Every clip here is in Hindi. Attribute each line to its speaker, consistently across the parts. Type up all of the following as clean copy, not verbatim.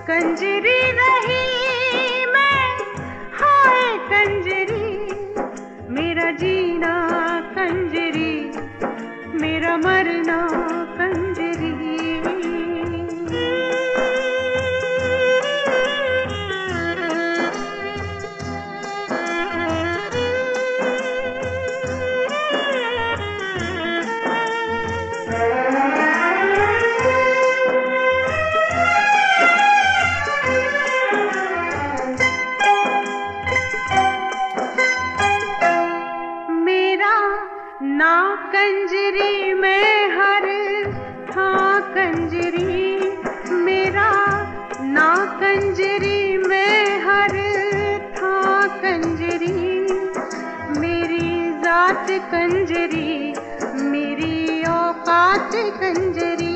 Speaker 1: कंजरी रही मैं, हाय कंजरी, मेरा जीना कंजरी, मेरा मरना कंजरी। ना कंजरी में हर था कंजरी, मेरा ना कंजरी में हर था कंजरी, मेरी जात कंजरी, मेरी औकात कंजरी,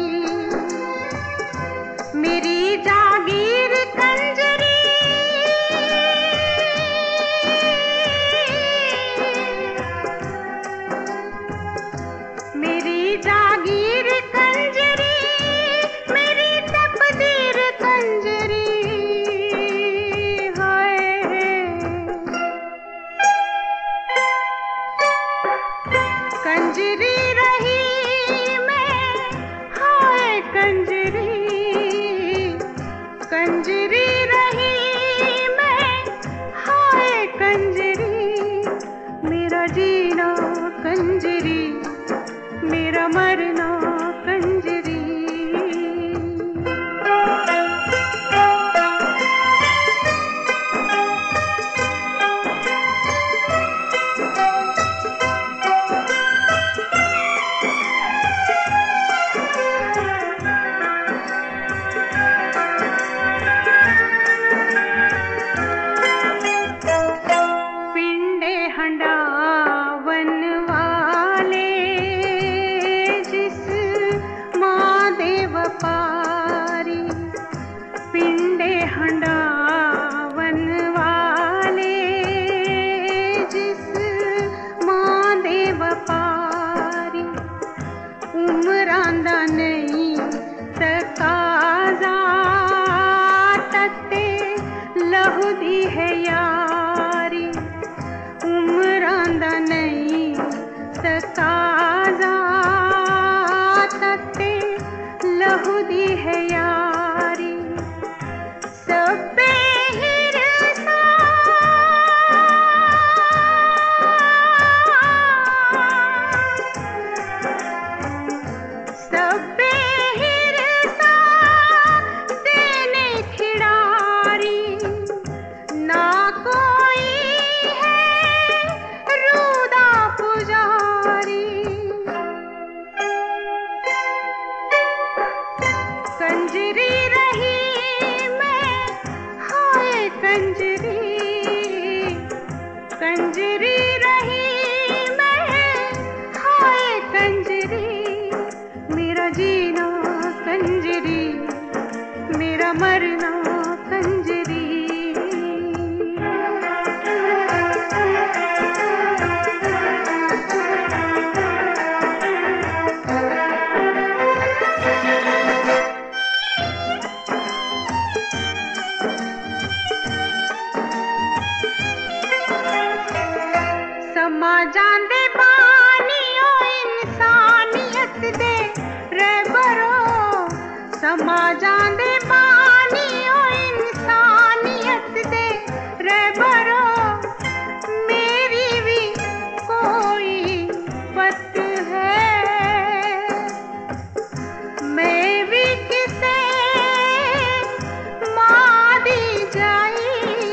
Speaker 1: मेरी जागीर कंजरी, मेरी जागीर कंजरी, मेरी तकदीर कंजरी, हाय कंजरी रही मैं, हाय कंजरी, कंजरी रही मैं, हाय कंजरी, मेरा जीना कंजरी, मेरा मरना कंजरी। पिंडे हंडावन वाले महादेव पारी, पिंडे हंडावन वाले जिस महादेव पारी, उमरांदा नहीं तकाजा तत्ते लहू दी है यारी, उमरांदा नहीं तकाजा लहू दी है यारी, सब बेहिरसा सब बेहिरसा देने खिड़ारी, ना कोई है रूदा पुजारी, कंजरी रही मैं, हाय कंजरी, कंजरी रही मैं, हाय कंजरी, मेरा जीना कंजरी, मेरा मरना कंजरी। समाजां दे बानियो इंसानियत दे रहबरो, समाजां दे बानियो इंसानियत दे रहबरो, मेरी भी कोई पत है, मैं भी किसे मां दी जाई,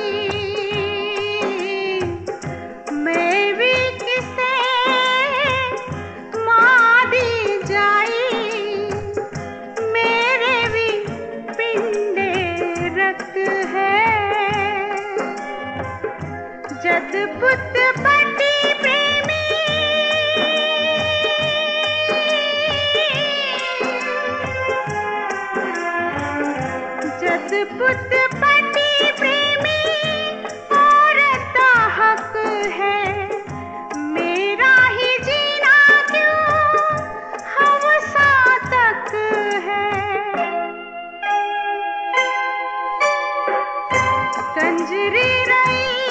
Speaker 1: जद पुत पति प्रेमी, जद पुत पति प्रेमी, औरत का हक है, मेरा ही जीना क्यों हम सा तक है। कंजरी रई